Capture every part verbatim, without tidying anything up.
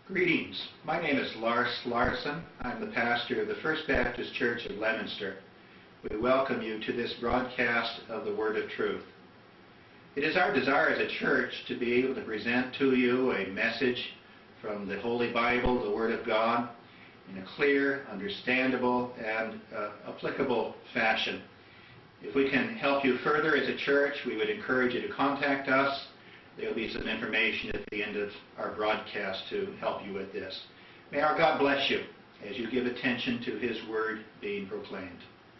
Greetings. My name is Lars Larson. I'm the pastor of the First Baptist Church of Leominster. We welcome you to this broadcast of the Word of Truth. It is our desire as a church to be able to present to you a message from the Holy Bible, the Word of God, in a clear, understandable, and uh, applicable fashion. If we can help you further as a church, we would encourage you to contact us. There will be some information at the end of our broadcast to help you with this. May our God bless you as you give attention to His Word being proclaimed.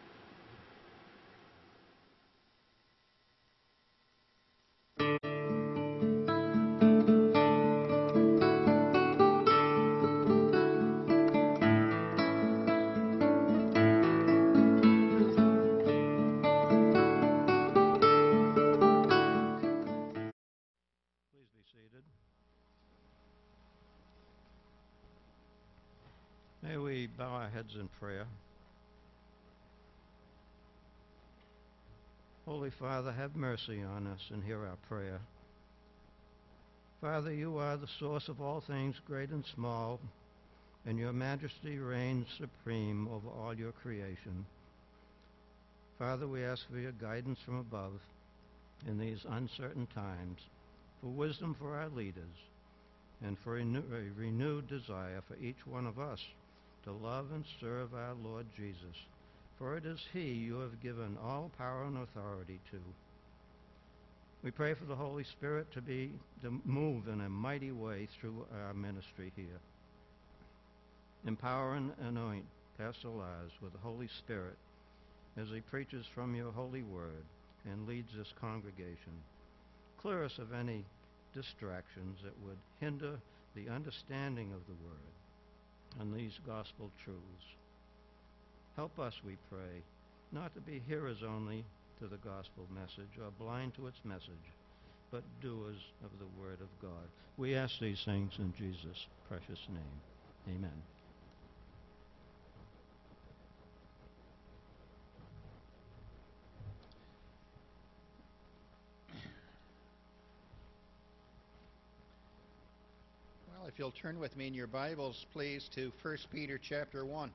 May we bow our heads in prayer. Holy Father, have mercy on us and hear our prayer. Father, you are the source of all things great and small, and your majesty reigns supreme over all your creation. Father, we ask for your guidance from above in these uncertain times, for wisdom for our leaders, and for a renewed desire for each one of us to love and serve our Lord Jesus, for it is He you have given all power and authority to. We pray for the Holy Spirit to be to move in a mighty way through our ministry here. Empower and anoint Pastor Lars with the Holy Spirit as he preaches from your holy word and leads this congregation. Clear us of any distractions that would hinder the understanding of the word and these gospel truths. Help us, we pray, not to be hearers only to the gospel message or blind to its message, but doers of the word of God. We ask these things in Jesus' precious name. Amen. Well, if you'll turn with me in your Bibles, please, to First Peter chapter one.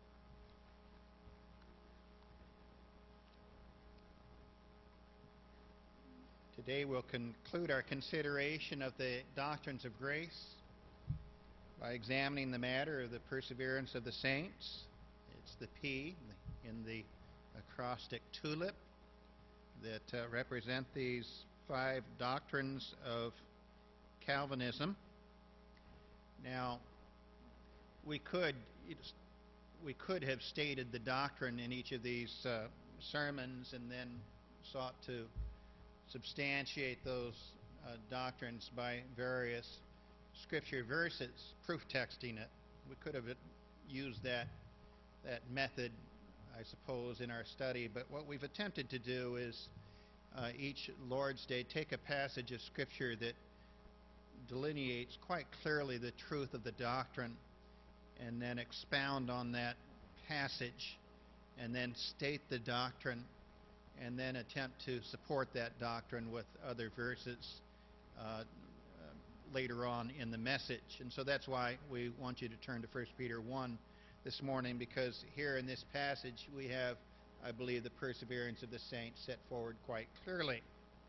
Today we'll conclude our consideration of the doctrines of grace by examining the matter of the perseverance of the saints. It's the P in the acrostic tulip that uh, represent these five doctrines of Calvinism. Now, we could we could have stated the doctrine in each of these uh, sermons and then sought to substantiate those uh, doctrines by various scripture verses, proof texting it. We could have used that that method, I suppose, in our study, but what we've attempted to do is uh, each Lord's Day take a passage of scripture that delineates quite clearly the truth of the doctrine and then expound on that passage and then state the doctrine and then attempt to support that doctrine with other verses uh, uh, later on in the message. And so that's why we want you to turn to First Peter one this morning, because here in this passage we have, I believe, the perseverance of the saints set forward quite clearly.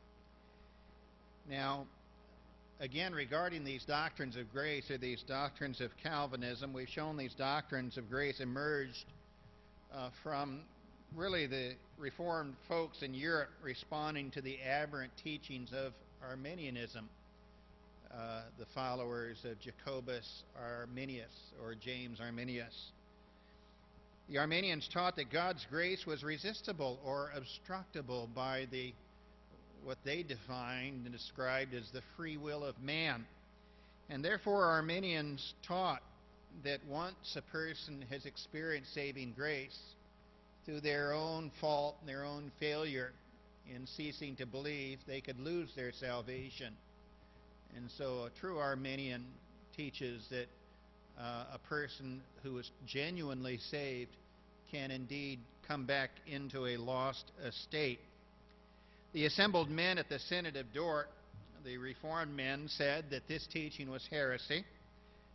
Now, again, regarding these doctrines of grace, or these doctrines of Calvinism, we've shown these doctrines of grace emerged uh, from really the Reformed folks in Europe responding to the aberrant teachings of Arminianism, uh, the followers of Jacobus Arminius, or James Arminius. The Arminians taught that God's grace was resistible or obstructable by the what they defined and described as the free will of man. And therefore Arminians taught that once a person has experienced saving grace through their own fault and their own failure in ceasing to believe, they could lose their salvation. And so a true Arminian teaches that uh, a person who is genuinely saved can indeed come back into a lost estate. The assembled men at the Synod of Dort, the Reformed men, said that this teaching was heresy,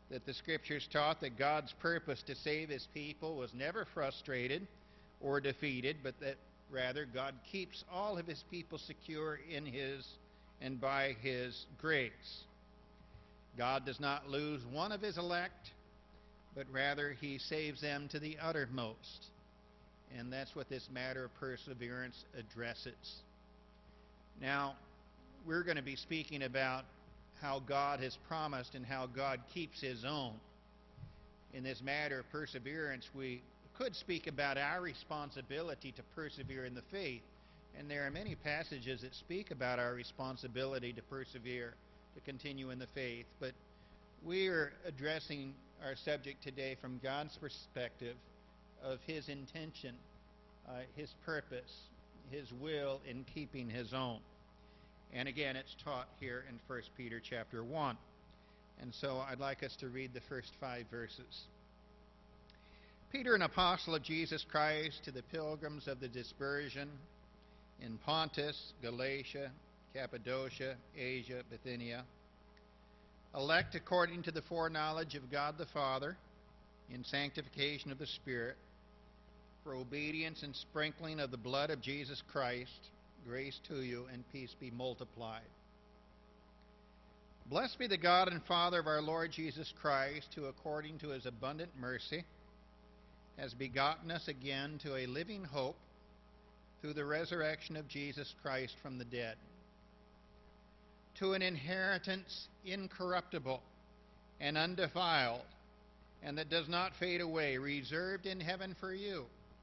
that the Scriptures taught that God's purpose to save His people was never frustrated or defeated, but that rather God keeps all of His people secure in His and by His grace. God does not lose one of His elect, but rather He saves them to the uttermost. And that's what this matter of perseverance addresses. Now, we're going to be speaking about how God has promised and how God keeps His own. In this matter of perseverance, we could speak about our responsibility to persevere in the faith. And there are many passages that speak about our responsibility to persevere, to continue in the faith. But we are addressing our subject today from God's perspective of His intention, uh, His purpose, His will in keeping His own. And again, it's taught here in First Peter chapter one. And so I'd like us to read the first five verses. Peter, an apostle of Jesus Christ, to the pilgrims of the dispersion in Pontus, Galatia, Cappadocia, Asia, Bithynia, elect according to the foreknowledge of God the Father, in sanctification of the Spirit, for obedience and sprinkling of the blood of Jesus Christ, grace to you and peace be multiplied. Blessed be the God and Father of our Lord Jesus Christ, who according to His abundant mercy has begotten us again to a living hope through the resurrection of Jesus Christ from the dead, to an inheritance incorruptible and undefiled, and that does not fade away, reserved in heaven for you.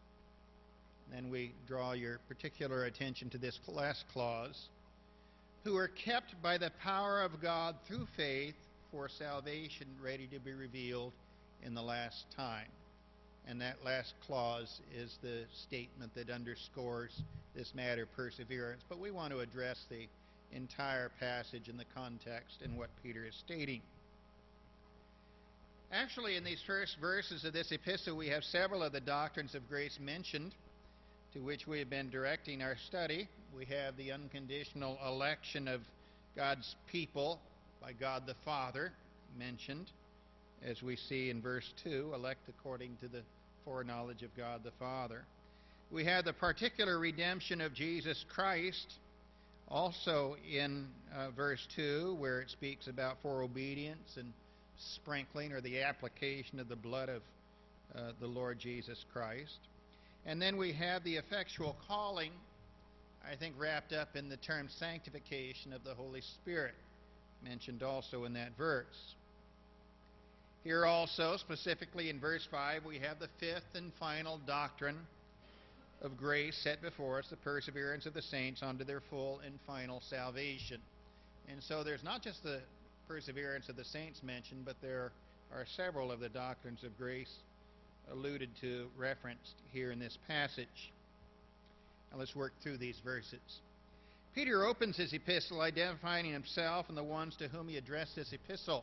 Then we draw your particular attention to this last clause, who are kept by the power of God through faith for salvation ready to be revealed in the last time. And that last clause is the statement that underscores this matter of perseverance. But we want to address the entire passage in the context and what Peter is stating. Actually, in these first verses of this epistle, we have several of the doctrines of grace mentioned, to which we have been directing our study. We have the unconditional election of God's people by God the Father mentioned, as we see in verse two, elect according to the foreknowledge of God the Father. We have the particular redemption of Jesus Christ, also in uh, verse two, where it speaks about for obedience and sprinkling, or the application of the blood of uh, the Lord Jesus Christ. And then we have the effectual calling, I think wrapped up in the term sanctification of the Holy Spirit, mentioned also in that verse. Here also, specifically in verse five, we have the fifth and final doctrine of grace set before us, the perseverance of the saints unto their full and final salvation. And so there's not just the perseverance of the saints mentioned, but there are several of the doctrines of grace alluded to, referenced here in this passage. Now let's work through these verses. Peter opens his epistle identifying himself and the ones to whom he addressed this epistle.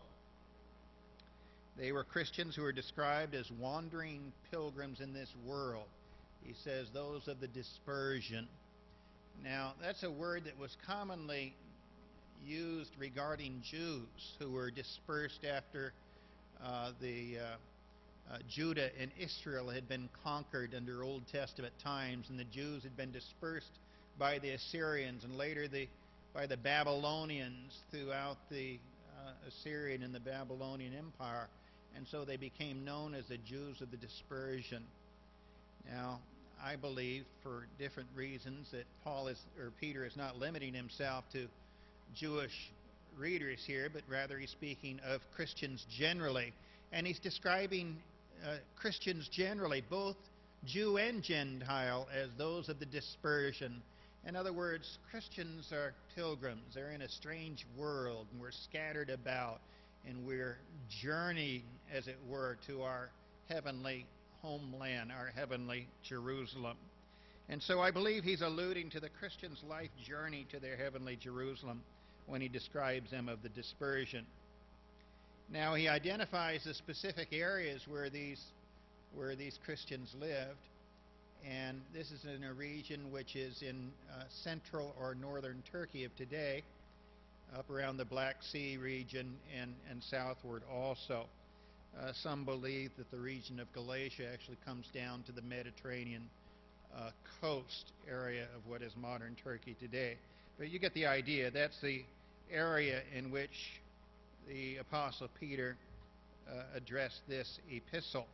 They were Christians who were described as wandering pilgrims in this world. He says those of the dispersion. Now, that's a word that was commonly used regarding Jews who were dispersed after uh, the uh, uh, Judah and Israel had been conquered under Old Testament times, and the Jews had been dispersed by the Assyrians and later the, by the Babylonians throughout the uh, Assyrian and the Babylonian Empire. And so they became known as the Jews of the dispersion. Now, I believe for different reasons that Paul is, or Peter is not limiting himself to Jewish readers here, but rather he's speaking of Christians generally. And he's describing uh, Christians generally, both Jew and Gentile, as those of the dispersion. In other words, Christians are pilgrims. They're in a strange world, and we're scattered about, and we're journeying, as it were, to our heavenly homeland, our heavenly Jerusalem. And so I believe he's alluding to the Christian's life journey to their heavenly Jerusalem when he describes them of the dispersion. Now he identifies the specific areas where these where these Christians lived, and this is in a region which is in uh, central or northern Turkey of today, up around the Black Sea region and, and southward also. Uh, some believe that the region of Galatia actually comes down to the Mediterranean uh, coast area of what is modern Turkey today. But you get the idea. That's the area in which the Apostle Peter uh, addressed this epistle.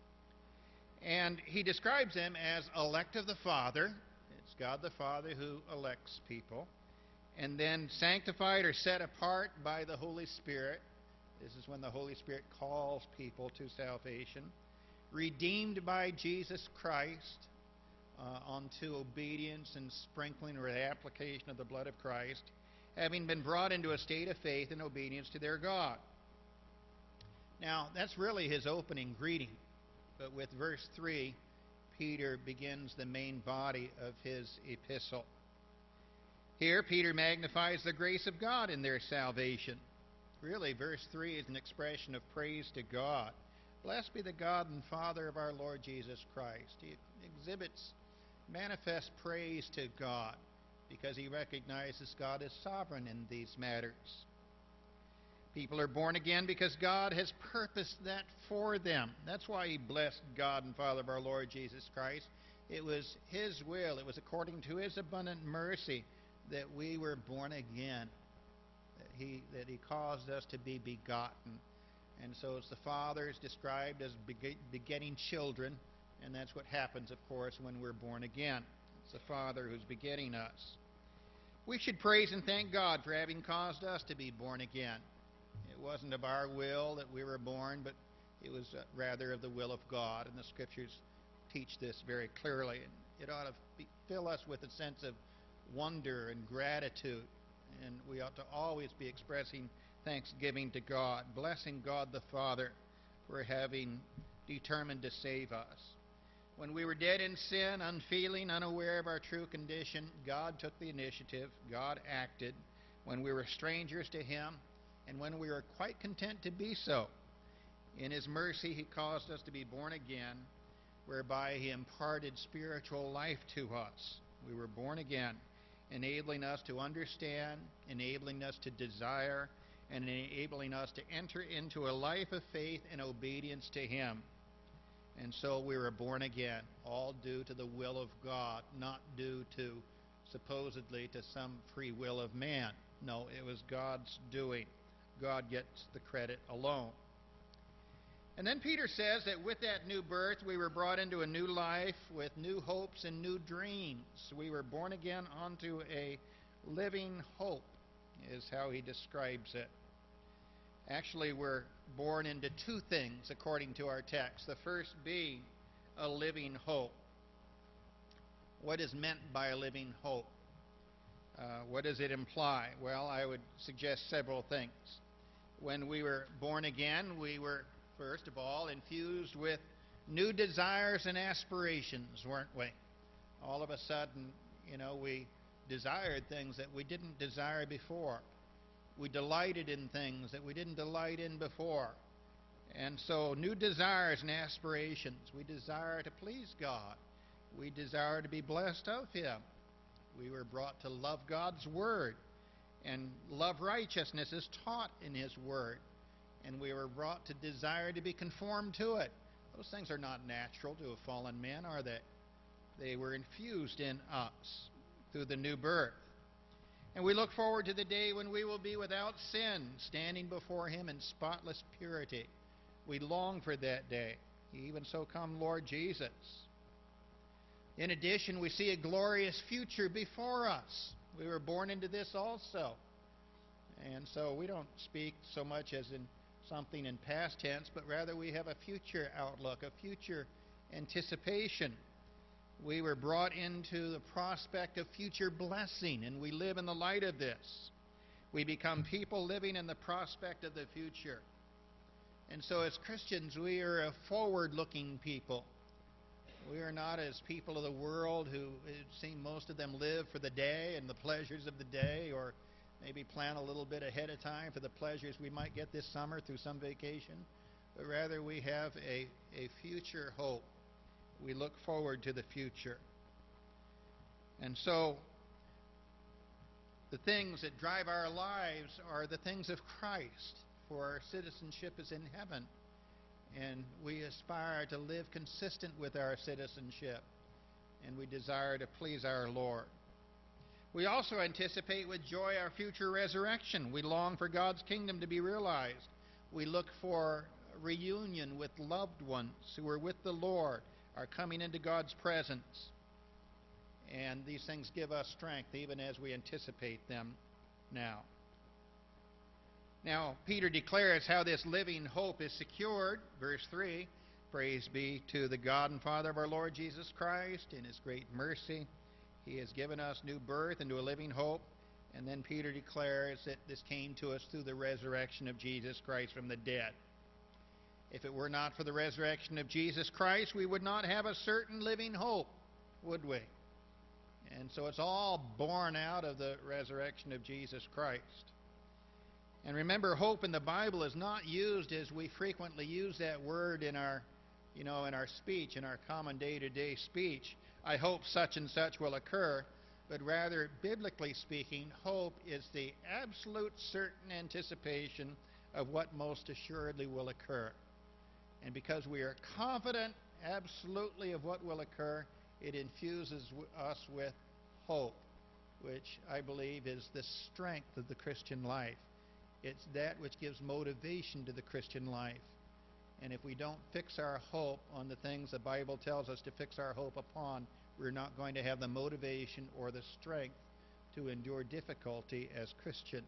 And he describes them as elect of the Father. It's God the Father who elects people. And then sanctified or set apart by the Holy Spirit. This is when the Holy Spirit calls people to salvation. Redeemed by Jesus Christ uh, unto obedience and sprinkling or the application of the blood of Christ, having been brought into a state of faith and obedience to their God. Now, that's really his opening greeting. But with verse three, Peter begins the main body of his epistle. Here, Peter magnifies the grace of God in their salvation. Really, verse three is an expression of praise to God. Blessed be the God and Father of our Lord Jesus Christ. He exhibits manifest praise to God because he recognizes God is sovereign in these matters. People are born again because God has purposed that for them. That's why he blessed God and Father of our Lord Jesus Christ. It was his will. It was according to his abundant mercy that we were born again. That he, that he caused us to be begotten. And so it's the Father is described as begetting children, and that's what happens, of course, when we're born again. It's the Father who's begetting us. We should praise and thank God for having caused us to be born again. It wasn't of our will that we were born, but it was uh, rather of the will of God, and the Scriptures teach this very clearly. And it ought to be, fill us with a sense of wonder and gratitude. And we ought to always be expressing thanksgiving to God, blessing God the Father for having determined to save us. When we were dead in sin, unfeeling, unaware of our true condition, God took the initiative. God acted when we were strangers to him and when we were quite content to be so. In his mercy, he caused us to be born again, whereby he imparted spiritual life to us. We were born again, enabling us to understand, enabling us to desire, and enabling us to enter into a life of faith and obedience to him. And so we were born again, all due to the will of God, not due to, supposedly, to some free will of man. No, it was God's doing. God gets the credit alone. And then Peter says that with that new birth, we were brought into a new life with new hopes and new dreams. We were born again onto a living hope, is how he describes it. Actually, we're born into two things according to our text. The first being a living hope. What is meant by a living hope? Uh, what does it imply? Well, I would suggest several things. When we were born again, we were, first of all, infused with new desires and aspirations, weren't we? All of a sudden, you know, we desired things that we didn't desire before. We delighted in things that we didn't delight in before. And so new desires and aspirations. We desire to please God. We desire to be blessed of him. We were brought to love God's word and love righteousness as taught in his word. And we were brought to desire to be conformed to it. Those things are not natural to a fallen man, are they? They were infused in us through the new birth. And we look forward to the day when we will be without sin, standing before him in spotless purity. We long for that day. Even so come Lord Jesus. In addition, we see a glorious future before us. We were born into this also. And so we don't speak so much as in something in past tense, but rather we have a future outlook, a future anticipation. We were brought into the prospect of future blessing, and we live in the light of this. We become people living in the prospect of the future. And so as Christians, we are a forward-looking people. We are not as people of the world who, it seems most of them live for the day and the pleasures of the day, or maybe plan a little bit ahead of time for the pleasures we might get this summer through some vacation. But rather we have a, a future hope. We look forward to the future. And so the things that drive our lives are the things of Christ, for our citizenship is in heaven. and we aspire to live consistent with our citizenship, and we desire to please our Lord. We also anticipate with joy our future resurrection. We long for God's kingdom to be realized. We look for reunion with loved ones who are with the Lord, are coming into God's presence. And these things give us strength even as we anticipate them now. Now, Peter declares how this living hope is secured. Verse three, praise be to the God and Father of our Lord Jesus Christ. In His great mercy, He has given us new birth into a living hope. And then Peter declares that this came to us through the resurrection of Jesus Christ from the dead. If it were not for the resurrection of Jesus Christ, we would not have a certain living hope, would we? And so it's all born out of the resurrection of Jesus Christ. And remember, hope in the Bible is not used as we frequently use that word in our, you know, in our speech, in our common day-to-day speech. I hope such and such will occur. But rather, biblically speaking, hope is the absolute certain anticipation of what most assuredly will occur. And because we are confident absolutely of what will occur, it infuses us with hope, which I believe is the strength of the Christian life. It's that which gives motivation to the Christian life. And if we don't fix our hope on the things the Bible tells us to fix our hope upon, we're not going to have the motivation or the strength to endure difficulty as Christians.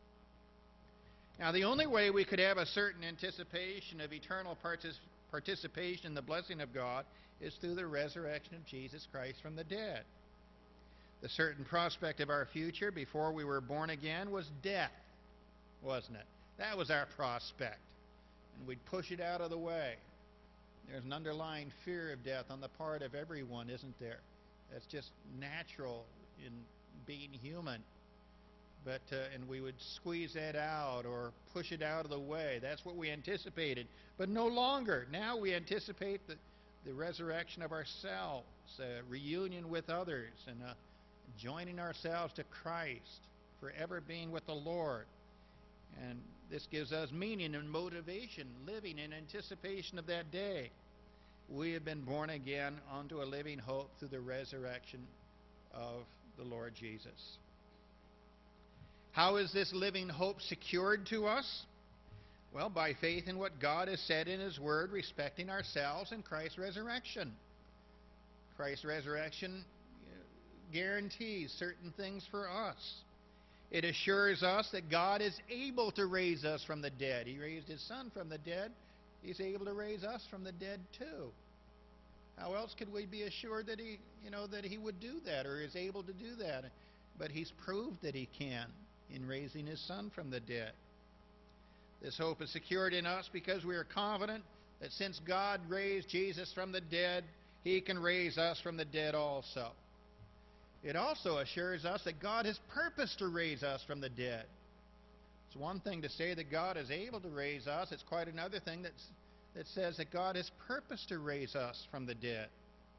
Now, the only way we could have a certain anticipation of eternal partic- participation in the blessing of God is through the resurrection of Jesus Christ from the dead. The certain prospect of our future before we were born again was death, wasn't it? That was our prospect. And we'd push it out of the way. There's an underlying fear of death on the part of everyone, isn't there? That's just natural in being human. But uh, and we would squeeze that out or push it out of the way. That's what we anticipated. But no longer. Now we anticipate the, the resurrection of ourselves, a reunion with others, and uh, joining ourselves to Christ, forever being with the Lord. And this gives us meaning and motivation, living in anticipation of that day. We have been born again unto a living hope through the resurrection of the Lord Jesus. How is this living hope secured to us? Well, by faith in what God has said in His Word respecting ourselves and Christ's resurrection. Christ's resurrection guarantees certain things for us. It assures us that God is able to raise us from the dead. He raised His Son from the dead. He's able to raise us from the dead too. How else could we be assured that He, you know, that He would do that or is able to do that? But He's proved that He can in raising His Son from the dead. This hope is secured in us because we are confident that since God raised Jesus from the dead, He can raise us from the dead also. It also assures us that God has purposed to raise us from the dead. It's one thing to say that God is able to raise us. It's quite another thing that's, that says that God has purposed to raise us from the dead.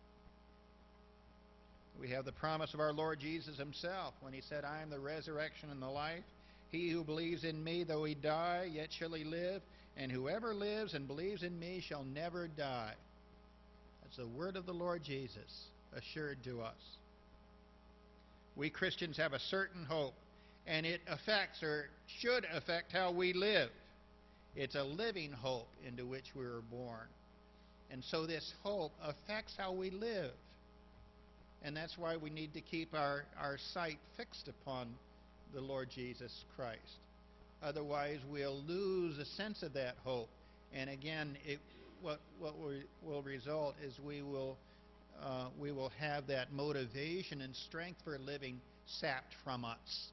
We have the promise of our Lord Jesus Himself when He said, I am the resurrection and the life. He who believes in Me, though he die, yet shall he live. And whoever lives and believes in Me shall never die. That's the word of the Lord Jesus assured to us. We Christians have a certain hope, and it affects or should affect how we live. It's a living hope into which we were born. And so this hope affects how we live. And that's why we need to keep our, our sight fixed upon the Lord Jesus Christ. Otherwise, we'll lose a sense of that hope. And again, it, what, what we, will result is we will Uh, we will have that motivation and strength for living sapped from us.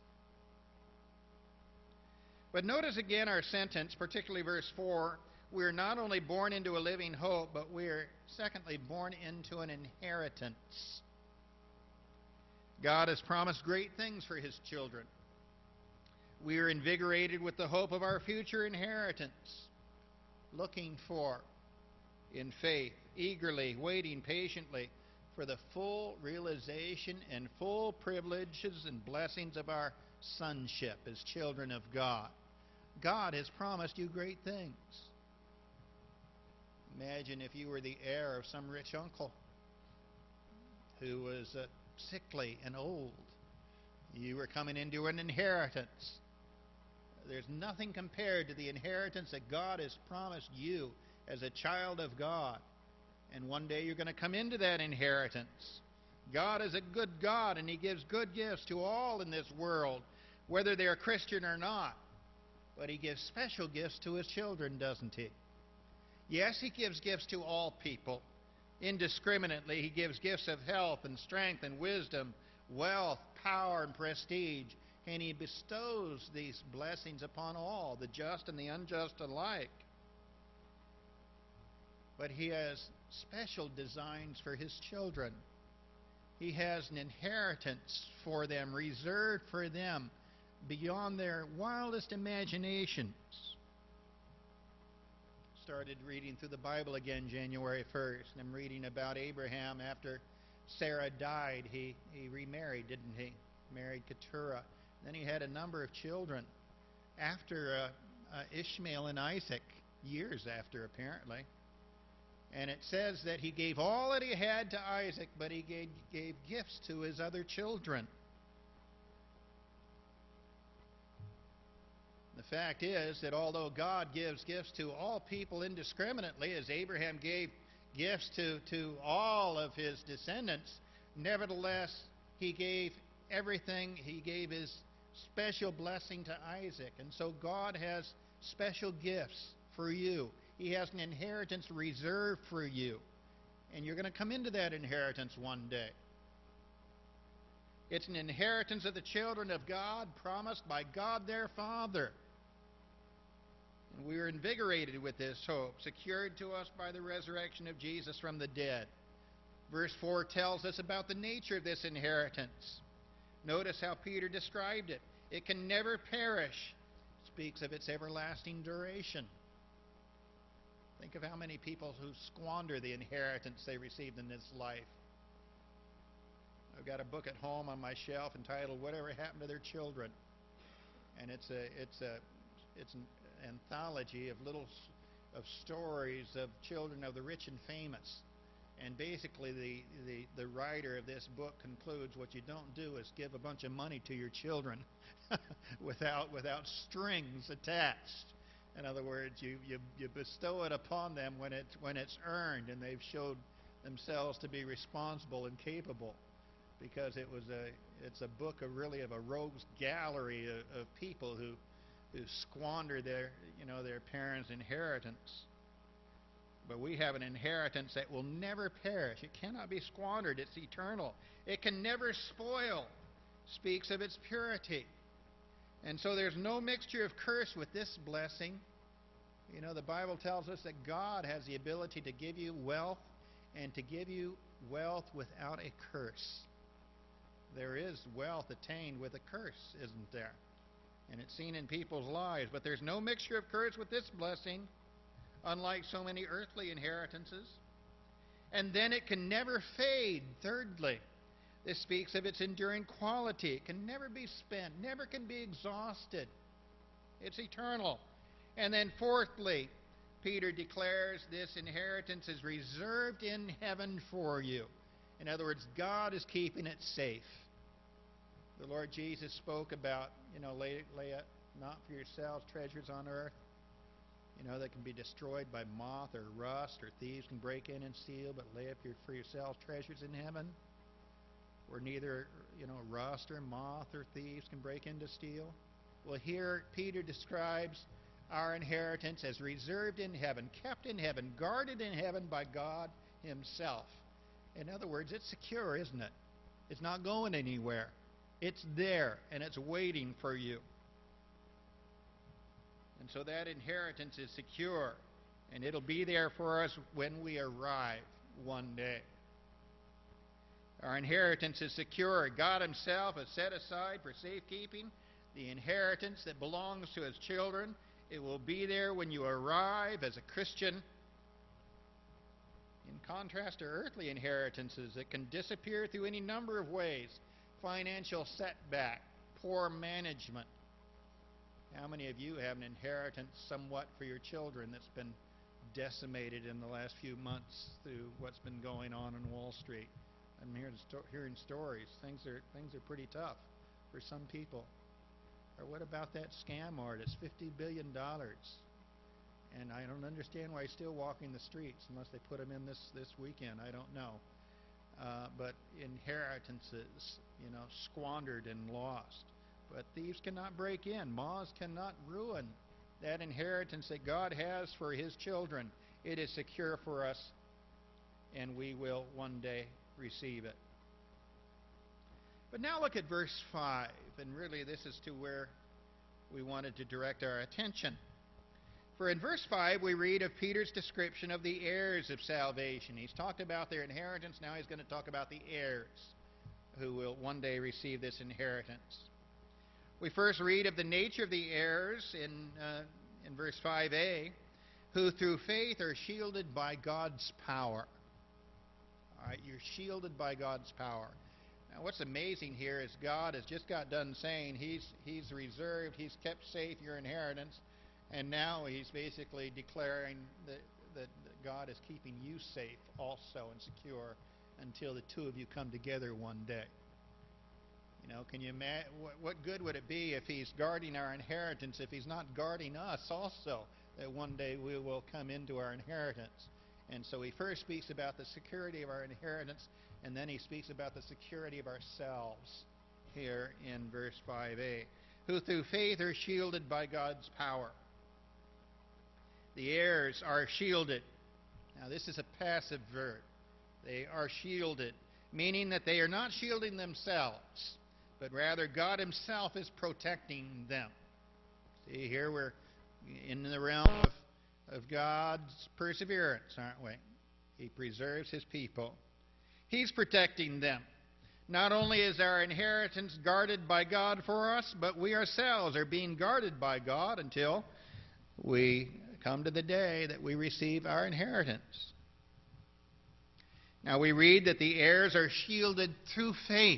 But notice again our sentence, particularly verse four, we are not only born into a living hope, but we are, secondly, born into an inheritance. God has promised great things for His children. We are invigorated with the hope of our future inheritance, looking for in faith, eagerly, waiting patiently for the full realization and full privileges and blessings of our sonship as children of God. God has promised you great things. Imagine if you were the heir of some rich uncle who was uh, sickly and old. You were coming into an inheritance. There's nothing compared to the inheritance that God has promised you as a child of God. And one day you're going to come into that inheritance. God is a good God, and He gives good gifts to all in this world, whether they're Christian or not. But He gives special gifts to His children, doesn't He? Yes, He gives gifts to all people. Indiscriminately, He gives gifts of health and strength and wisdom, wealth, power, and prestige. And He bestows these blessings upon all, the just and the unjust alike. But He has special designs for His children. He has an inheritance for them, reserved for them, beyond their wildest imaginations. Started reading through the Bible again January first, and I'm reading about Abraham. After Sarah died, he, he remarried, didn't he? Married Keturah. Then he had a number of children after uh, uh, Ishmael and Isaac, years after apparently. And it says that he gave all that he had to Isaac, but he gave, gave gifts to his other children. The fact is that although God gives gifts to all people indiscriminately, as Abraham gave gifts to, to all of his descendants, nevertheless, he gave everything. He gave his special blessing to Isaac. And so God has special gifts for you. He has an inheritance reserved for you. And you're going to come into that inheritance one day. It's an inheritance of the children of God, promised by God their Father. And we are invigorated with this hope, secured to us by the resurrection of Jesus from the dead. Verse four tells us about the nature of this inheritance. Notice how Peter described it. It can never perish. It speaks of its everlasting duration. Think of how many people who squander the inheritance they received in this life. I've got a book at home on my shelf entitled "Whatever Happened to Their Children," and it's a it's a it's an anthology of little of stories of children of the rich and famous. And basically, the, the the writer of this book concludes what you don't do is give a bunch of money to your children without without strings attached. In other words, you, you you bestow it upon them when it's when it's earned, and they've showed themselves to be responsible and capable. Because it was a it's a book of really of a rogues gallery of, of people who who squander their you know their parents' inheritance. But we have an inheritance that will never perish. It cannot be squandered. It's eternal. It can never spoil. Speaks of its purity. And so there's no mixture of curse with this blessing. You know, the Bible tells us that God has the ability to give you wealth and to give you wealth without a curse. There is wealth attained with a curse, isn't there? And it's seen in people's lives. But there's no mixture of curse with this blessing, unlike so many earthly inheritances. And then it can never fade, thirdly. This speaks of its enduring quality. It can never be spent, never can be exhausted. It's eternal. And then fourthly, Peter declares this inheritance is reserved in heaven for you. In other words, God is keeping it safe. The Lord Jesus spoke about, you know, lay, lay up not for yourselves treasures on earth, you know, that can be destroyed by moth or rust, or thieves can break in and steal, but lay up your, for yourselves treasures in heaven, where neither, you know, rust or moth or thieves can break in to steal. Well, here Peter describes our inheritance as reserved in heaven, kept in heaven, guarded in heaven by God Himself. In other words, it's secure, isn't it? It's not going anywhere. It's there, and it's waiting for you. And so that inheritance is secure, and it'll be there for us when we arrive one day. Our inheritance is secure. God Himself has set aside for safekeeping the inheritance that belongs to His children. It will be there when you arrive as a Christian. In contrast to earthly inheritances that can disappear through any number of ways: financial setback, poor management. How many of you have an inheritance somewhat for your children that's been decimated in the last few months through what's been going on on Wall Street. I'm hearing, sto- hearing stories. Things are things are pretty tough for some people. Or what about that scam artist, fifty billion dollars? And I don't understand why he's still walking the streets unless they put him in this, this weekend. I don't know. Uh, but inheritances, you know, squandered and lost. But thieves cannot break in. Moths cannot ruin that inheritance that God has for His children. It is secure for us, and we will one day receive it. But now look at verse five, and really this is to where we wanted to direct our attention. For in verse five we read of Peter's description of the heirs of salvation. He's talked about their inheritance, now he's going to talk about the heirs who will one day receive this inheritance. We first read of the nature of the heirs in, uh, in verse five a, who through faith are shielded by God's power. All right, you're shielded by God's power. Now, what's amazing here is God has just got done saying He's He's reserved, He's kept safe your inheritance, and now He's basically declaring that, that God is keeping you safe also and secure until the two of you come together one day. You know, can you imagine what, what good would it be if He's guarding our inheritance if He's not guarding us also, that one day we will come into our inheritance? And so He first speaks about the security of our inheritance, and then He speaks about the security of ourselves here in verse five a, who through faith are shielded by God's power. The heirs are shielded. Now this is a passive verb. They are shielded, meaning that they are not shielding themselves, but rather God Himself is protecting them. See, here we're in the realm of of God's perseverance, aren't we? He preserves His people. He's protecting them. Not only is our inheritance guarded by God for us, but we ourselves are being guarded by God until we come to the day that we receive our inheritance. Now we read that the heirs are shielded through faith.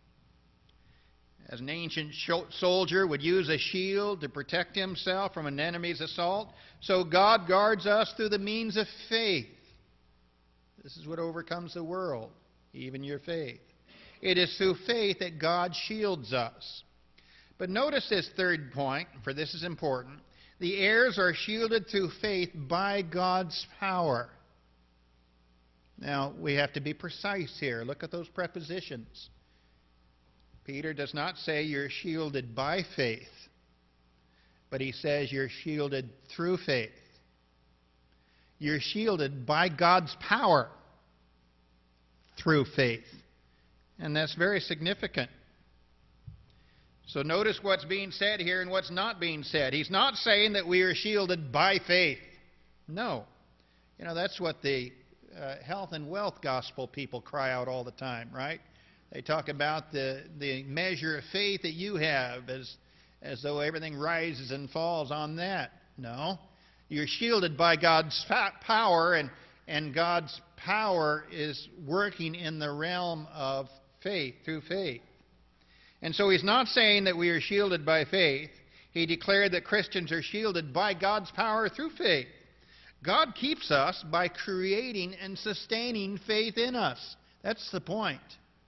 As an ancient soldier would use a shield to protect himself from an enemy's assault, so God guards us through the means of faith. This is what overcomes the world, even your faith. It is through faith that God shields us. But notice this third point, for this is important. The heirs are shielded through faith by God's power. Now, we have to be precise here. Look at those prepositions. Peter does not say you're shielded by faith, but he says you're shielded through faith. You're shielded by God's power through faith. And that's very significant. So notice what's being said here and what's not being said. He's not saying that we are shielded by faith. No. You know, that's what the uh, health and wealth gospel people cry out all the time, right? They talk about the, the measure of faith that you have as, as though everything rises and falls on that. No. You're shielded by God's power, and, and God's power is working in the realm of faith, through faith. And so he's not saying that we are shielded by faith. He declared that Christians are shielded by God's power through faith. God keeps us by creating and sustaining faith in us. That's the point.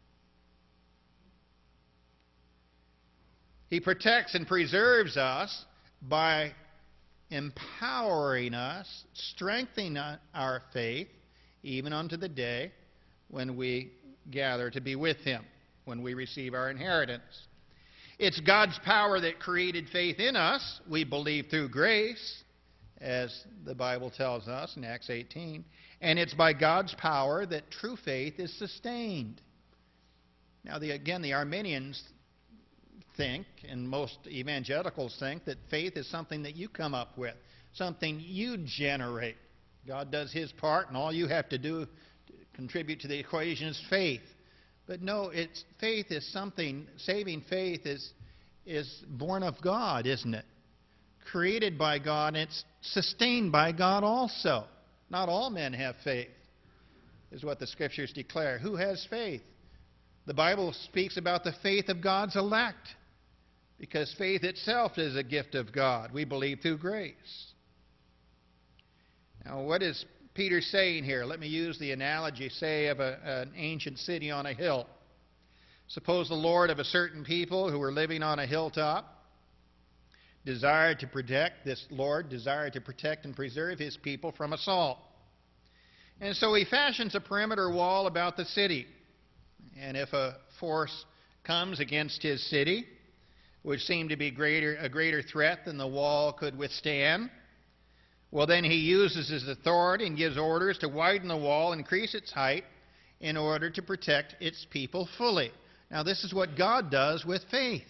He protects and preserves us by empowering us, strengthening our faith, even unto the day when we gather to be with Him, when we receive our inheritance. It's God's power that created faith in us. We believe through grace, as the Bible tells us in Acts eighteen. And it's by God's power that true faith is sustained. Now, the, again, the Arminians think, and most evangelicals think, that faith is something that you come up with, something you generate. God does His part, and all you have to do to contribute to the equation is faith. But no, it's faith is something, saving faith is, is born of God, isn't it? Created by God, and it's sustained by God also. Not all men have faith, is what the Scriptures declare. Who has faith? The Bible speaks about the faith of God's elect, because faith itself is a gift of God. We believe through grace. Now, what is Peter saying here? Let me use the analogy, say, of a, an ancient city on a hill. Suppose the lord of a certain people who were living on a hilltop desired to protect, this lord desired to protect and preserve his people from assault. And so he fashions a perimeter wall about the city. And if a force comes against his city, which seemed to be greater, a greater threat than the wall could withstand, well, then he uses his authority and gives orders to widen the wall, increase its height, in order to protect its people fully. Now, this is what God does with faith.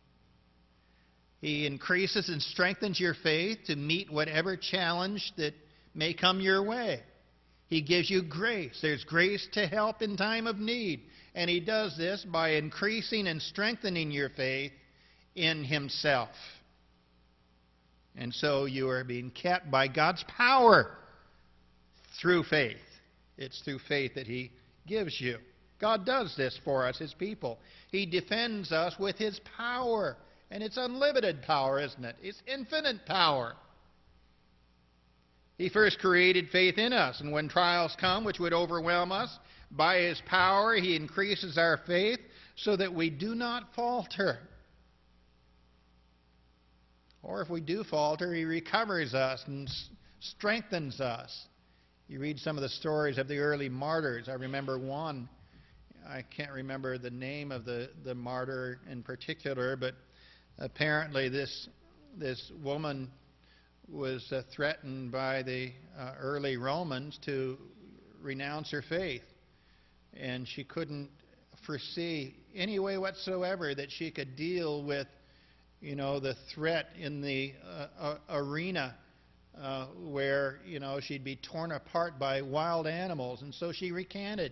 He increases and strengthens your faith to meet whatever challenge that may come your way. He gives you grace. There's grace to help in time of need. And He does this by increasing and strengthening your faith in Himself. And so you are being kept by God's power through faith. It's through faith that He gives you. God does this for us, His people. He defends us with His power. And it's unlimited power, isn't it? It's infinite power. He first created faith in us, and when trials come which would overwhelm us, by His power He increases our faith so that we do not falter. Or if we do falter, He recovers us and strengthens us. You read some of the stories of the early martyrs. I remember one. I can't remember the name of the, the martyr in particular, but apparently this, this woman was uh, threatened by the uh, early Romans to renounce her faith. And she couldn't foresee any way whatsoever that she could deal with, you know, the threat in the uh, uh, arena uh, where, you know, she'd be torn apart by wild animals. And so she recanted.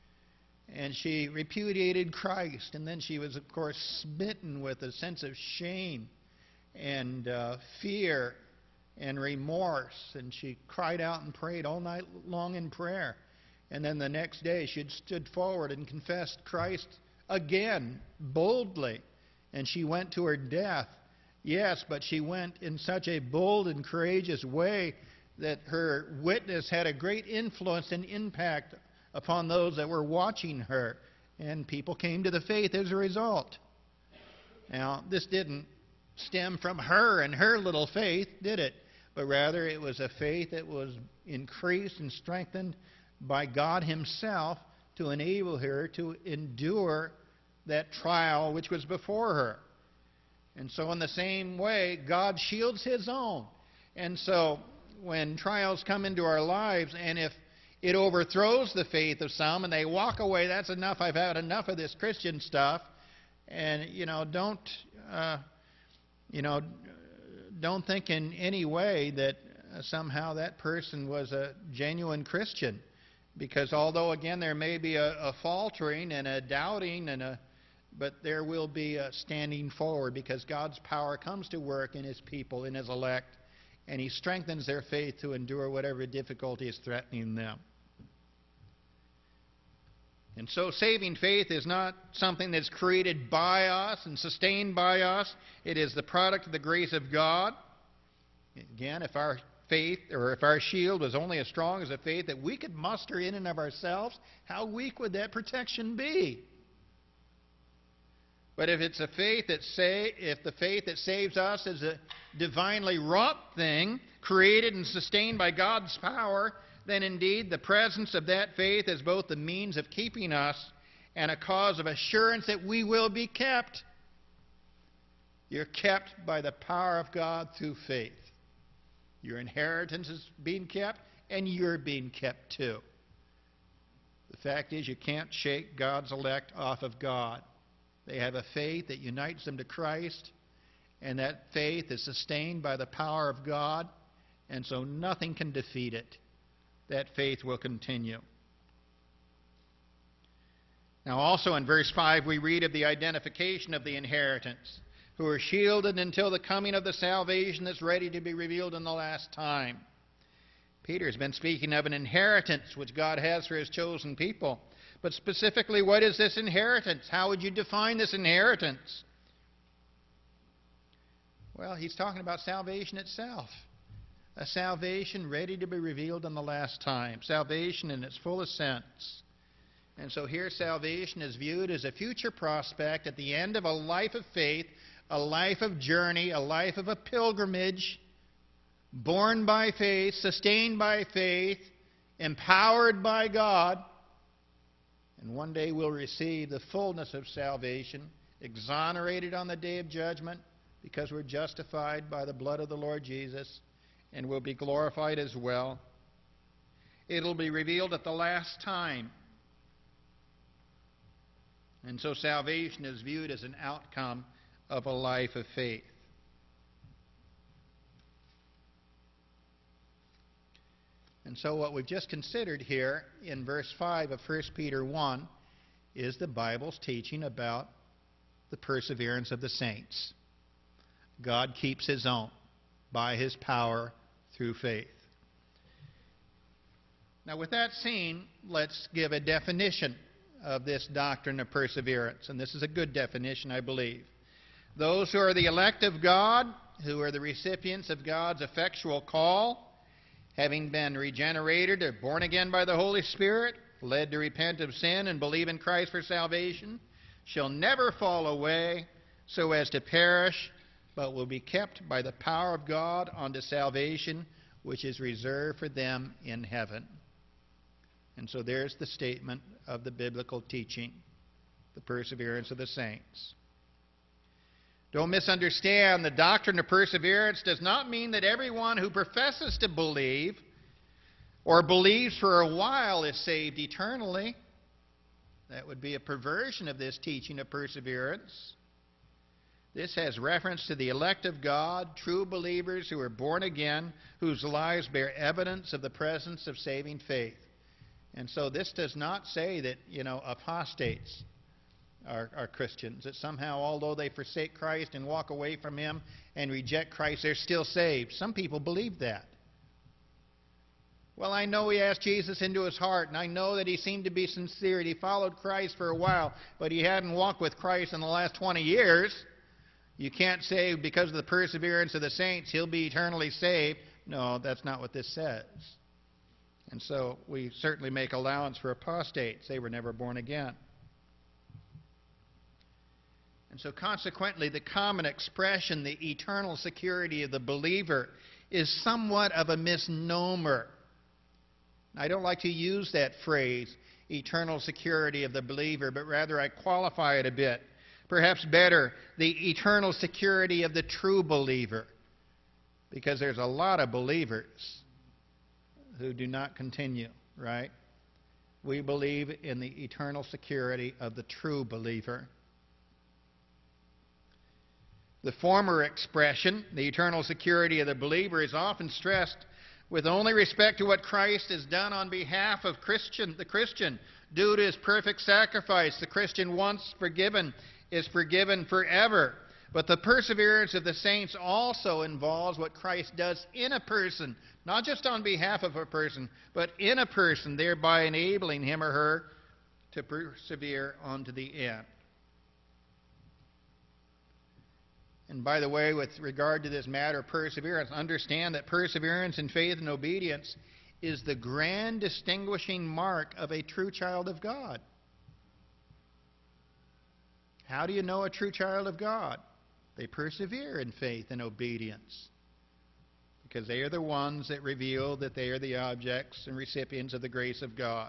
And she repudiated Christ. And then she was, of course, smitten with a sense of shame and uh, fear and remorse. And she cried out and prayed all night long in prayer. And then the next day she had stood forward and confessed Christ again, boldly. And she went to her death. Yes, but she went in such a bold and courageous way that her witness had a great influence and impact upon those that were watching her. And people came to the faith as a result. Now, this didn't stem from her and her little faith, did it? But rather it was a faith that was increased and strengthened by God Himself to enable her to endure that trial which was before her. And so in the same way, God shields His own. And so when trials come into our lives, and if it overthrows the faith of some and they walk away, that's enough, I've had enough of this Christian stuff, and, you know, don't, uh, you know, don't think in any way that somehow that person was a genuine Christian. Because although, again, there may be a, a faltering and a doubting, and a, but there will be a standing forward, because God's power comes to work in His people, in His elect, and He strengthens their faith to endure whatever difficulty is threatening them. And so saving faith is not something that's created by us and sustained by us. It is the product of the grace of God. Again, if our faith, or if our shield was only as strong as a faith that we could muster in and of ourselves, how weak would that protection be? But if it's a faith that say, if the faith that saves us is a divinely wrought thing, created and sustained by God's power, then indeed the presence of that faith is both the means of keeping us and a cause of assurance that we will be kept. You're kept by the power of God through faith. Your inheritance is being kept, and you're being kept too. The fact is, you can't shake God's elect off of God. They have a faith that unites them to Christ, and that faith is sustained by the power of God, and so nothing can defeat it. That faith will continue. Now also in verse five we read of the identification of the inheritance, who are shielded until the coming of the salvation that's ready to be revealed in the last time. Peter's been speaking of an inheritance which God has for His chosen people. But specifically, what is this inheritance? How would you define this inheritance? Well, he's talking about salvation itself. A salvation ready to be revealed in the last time. Salvation in its fullest sense. And so here salvation is viewed as a future prospect at the end of a life of faith, a life of journey, a life of a pilgrimage, born by faith, sustained by faith, empowered by God. And one day we'll receive the fullness of salvation, exonerated on the day of judgment because we're justified by the blood of the Lord Jesus, and will be glorified as well. It'll be revealed at the last time. And so salvation is viewed as an outcome of a life of faith. And so what we've just considered here in verse five of First Peter one is the Bible's teaching about the perseverance of the saints. God keeps His own by His power through faith. Now with that seen, let's give a definition of this doctrine of perseverance. And this is a good definition, I believe. Those who are the elect of God, who are the recipients of God's effectual call, having been regenerated or born again by the Holy Spirit, led to repent of sin and believe in Christ for salvation, shall never fall away so as to perish, but will be kept by the power of God unto salvation, which is reserved for them in heaven. And so there's the statement of the biblical teaching, the perseverance of the saints. Don't misunderstand, the doctrine of perseverance does not mean that everyone who professes to believe or believes for a while is saved eternally. That would be a perversion of this teaching of perseverance. This has reference to the elect of God, true believers who are born again, whose lives bear evidence of the presence of saving faith. And so this does not say that, you know, apostates are, are Christians, that somehow, although they forsake Christ and walk away from Him and reject Christ, they're still saved. Some people believe that. Well, I know he asked Jesus into his heart, and I know that he seemed to be sincere, and he followed Christ for a while, but he hadn't walked with Christ in the last twenty years. You can't say because of the perseverance of the saints he'll be eternally saved. No, that's not what this says. And so we certainly make allowance for apostates. They were never born again. And so consequently, the common expression, the eternal security of the believer, is somewhat of a misnomer. I don't like to use that phrase, eternal security of the believer, but rather I qualify it a bit. Perhaps better, the eternal security of the true believer. Because there's a lot of believers who do not continue, right? We believe in the eternal security of the true believer. The former expression, the eternal security of the believer, is often stressed with only respect to what Christ has done on behalf of Christian, the Christian, due to His perfect sacrifice. The Christian, once forgiven, is forgiven forever. But the perseverance of the saints also involves what Christ does in a person, not just on behalf of a person, but in a person, thereby enabling him or her to persevere unto the end. And by the way, with regard to this matter of perseverance, understand that perseverance in faith and obedience is the grand distinguishing mark of a true child of God. How do you know a true child of God? They persevere in faith and obedience, because they are the ones that reveal that they are the objects and recipients of the grace of God.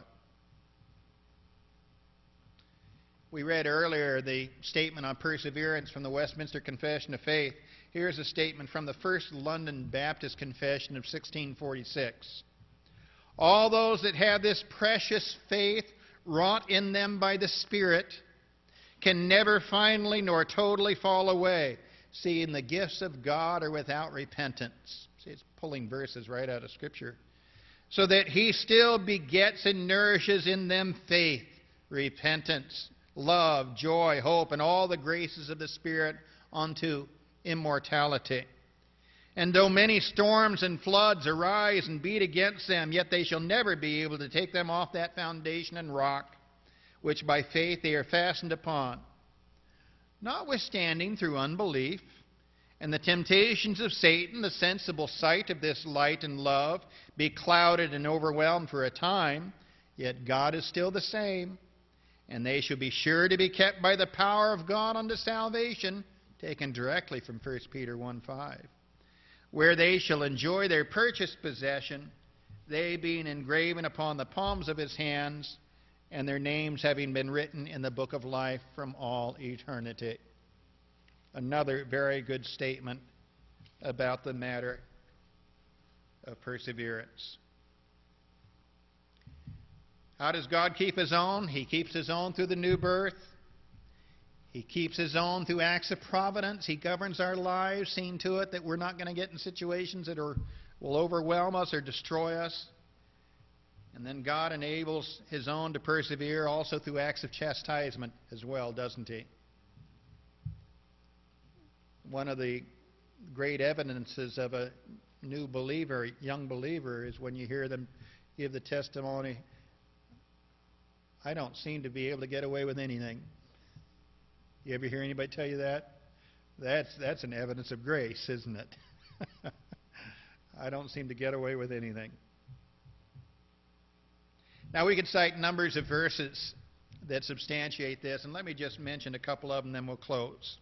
We read earlier the statement on perseverance from the Westminster Confession of Faith. Here's a statement from the First London Baptist Confession of sixteen forty-six. All those that have this precious faith wrought in them by the Spirit can never finally nor totally fall away, seeing the gifts of God are without repentance. See, it's pulling verses right out of Scripture. So that He still begets and nourishes in them faith, repentance, love, joy, hope, and all the graces of the Spirit unto immortality. And though many storms and floods arise and beat against them, yet they shall never be able to take them off that foundation and rock, which by faith they are fastened upon. Notwithstanding, through unbelief and the temptations of Satan, the sensible sight of this light and love, be clouded and overwhelmed for a time, yet God is still the same, and they shall be sure to be kept by the power of God unto salvation, taken directly from First Peter one five, where they shall enjoy their purchased possession, they being engraven upon the palms of his hands, and their names having been written in the book of life from all eternity. Another very good statement about the matter of perseverance. How does God keep his own? He keeps his own through the new birth. He keeps his own through acts of providence. He governs our lives, seeing to it that we're not going to get in situations that are, will overwhelm us or destroy us. And then God enables his own to persevere also through acts of chastisement as well, doesn't he? One of the great evidences of a new believer, young believer, is when you hear them give the testimony, I don't seem to be able to get away with anything. You ever hear anybody tell you that? That's, that's an evidence of grace, isn't it? I don't seem to get away with anything. Now we could cite numbers of verses that substantiate this, and let me just mention a couple of them, then we'll close.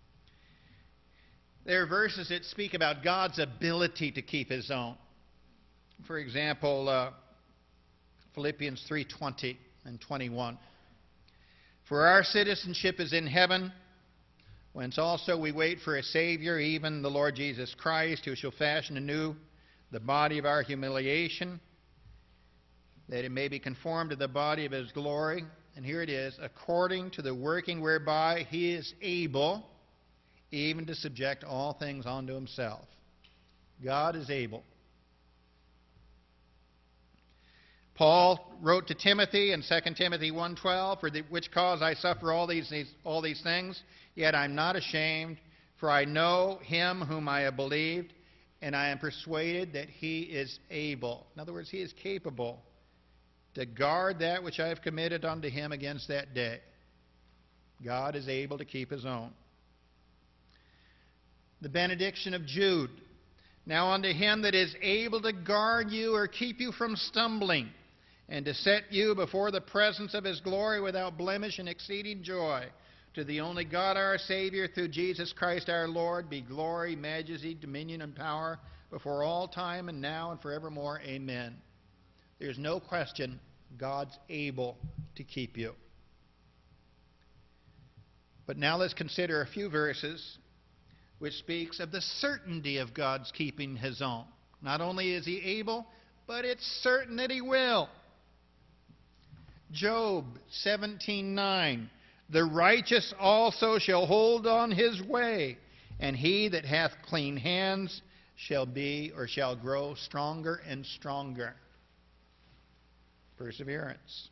There are verses that speak about God's ability to keep his own. For example, uh, Philippians three twenty and twenty-one. For our citizenship is in heaven, whence also we wait for a Savior, even the Lord Jesus Christ, who shall fashion anew the body of our humiliation, that it may be conformed to the body of his glory. And here it is, according to the working whereby he is able even to subject all things unto himself. God is able. Paul wrote to Timothy in Second Timothy one twelve, for the, which cause I suffer all these, these, all these things, yet I'm not ashamed, for I know him whom I have believed, and I am persuaded that he is able. In other words, he is capable to guard that which I have committed unto him against that day. God is able to keep his own. The benediction of Jude. Now unto him that is able to guard you or keep you from stumbling, and to set you before the presence of his glory without blemish and exceeding joy, to the only God our Savior, through Jesus Christ our Lord, be glory, majesty, dominion, and power before all time and now and forevermore. Amen. There's no question God's able to keep you. But now let's consider a few verses which speaks of the certainty of God's keeping his own. Not only is he able, but it's certain that he will. Job seventeen nine. The righteous also shall hold on his way, and he that hath clean hands shall be or shall grow stronger and stronger. Perseverance.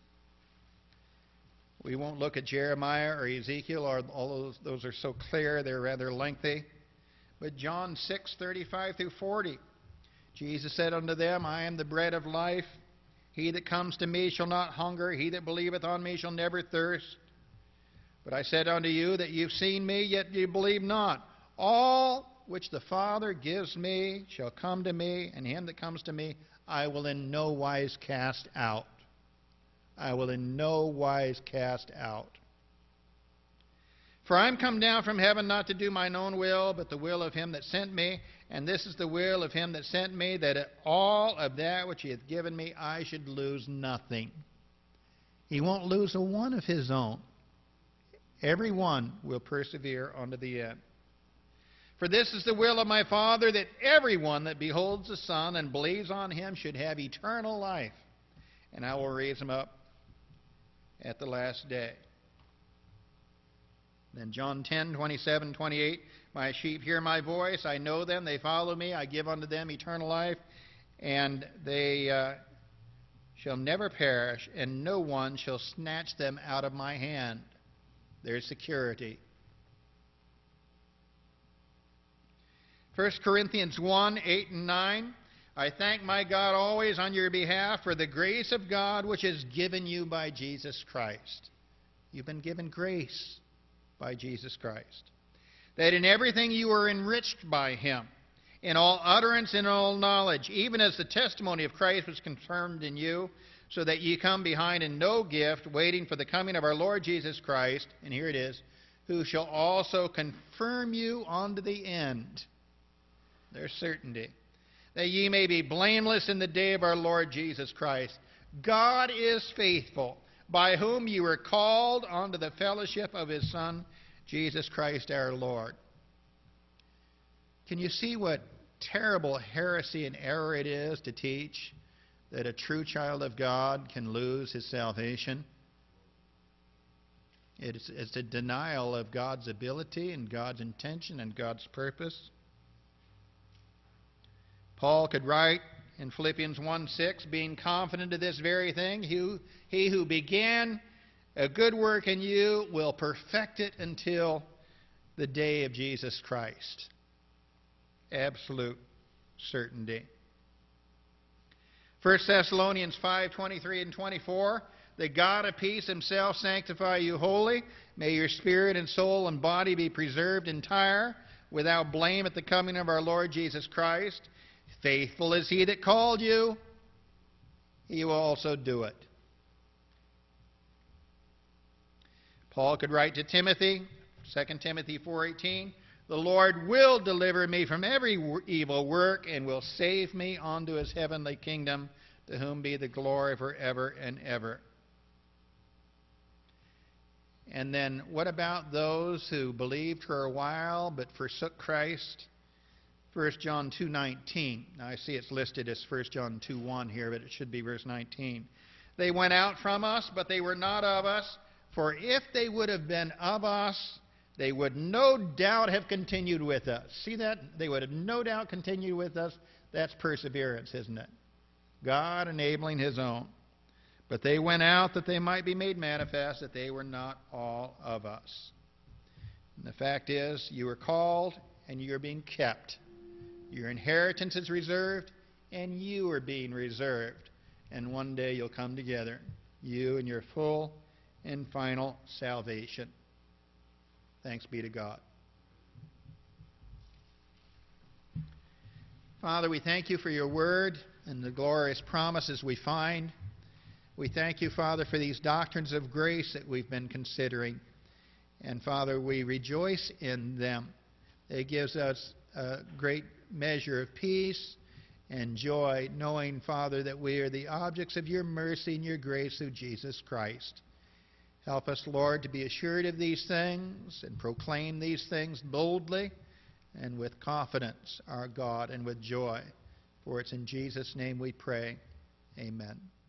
We won't look at Jeremiah or Ezekiel, or all those, those are so clear, they're rather lengthy. But John six thirty-five through forty, Jesus said unto them, I am the bread of life. He that comes to me shall not hunger. He that believeth on me shall never thirst. But I said unto you that you've seen me, yet you believe not. All which the Father gives me shall come to me, and him that comes to me I will in no wise cast out. I will in no wise cast out. For I am come down from heaven not to do mine own will, but the will of him that sent me. And this is the will of him that sent me, that all of that which he hath given me I should lose nothing. He won't lose a one of his own. Every one will persevere unto the end. For this is the will of my Father, that everyone that beholds the Son and believes on him should have eternal life, and I will raise him up at the last day. Then John ten twenty-seven twenty-eight, my sheep hear my voice, I know them, they follow me, I give unto them eternal life, and they uh, shall never perish, and no one shall snatch them out of my hand. There's security. First Corinthians one eight and nine, I thank my God always on your behalf for the grace of God which is given you by Jesus Christ. You've been given grace by Jesus Christ, that in everything you are enriched by him, in all utterance and all knowledge, even as the testimony of Christ was confirmed in you, so that ye come behind in no gift, waiting for the coming of our Lord Jesus Christ, and here it is, who shall also confirm you unto the end. There's certainty. That ye may be blameless in the day of our Lord Jesus Christ. God is faithful, by whom you were called unto the fellowship of his Son, Jesus Christ our Lord. Can you see what terrible heresy and error it is to teach that a true child of God can lose his salvation? It's, it's a denial of God's ability and God's intention and God's purpose. Paul could write in Philippians one six, being confident of this very thing, he, he who began a good work in you will perfect it until the day of Jesus Christ. Absolute certainty. First Thessalonians five twenty-three and twenty-four, the God of peace himself sanctify you wholly. May your spirit and soul and body be preserved entire, without blame at the coming of our Lord Jesus Christ. Faithful is he that called you, he will also do it. Paul could write to Timothy, Second Timothy four eighteen, the Lord will deliver me from every evil work and will save me unto his heavenly kingdom, to whom be the glory forever and ever. And then what about those who believed for a while but forsook Christ? First John two nineteen. Now I see it's listed as First John two one here, but it should be verse nineteen. They went out from us, but they were not of us. For if they would have been of us, they would no doubt have continued with us. See that? They would have no doubt continued with us. That's perseverance, isn't it? God enabling his own. But they went out that they might be made manifest that they were not all of us. And the fact is, you are called and you are being kept. Your inheritance is reserved, and you are being reserved. And one day you'll come together, you and your full and final salvation. Thanks be to God. Father, we thank you for your word and the glorious promises we find. We thank you, Father, for these doctrines of grace that we've been considering. And, Father, we rejoice in them. It gives us a great measure of peace and joy, knowing, Father, that we are the objects of your mercy and your grace through Jesus Christ. Help us, Lord, to be assured of these things and proclaim these things boldly and with confidence, our God, and with joy. For it's in Jesus' name we pray. Amen.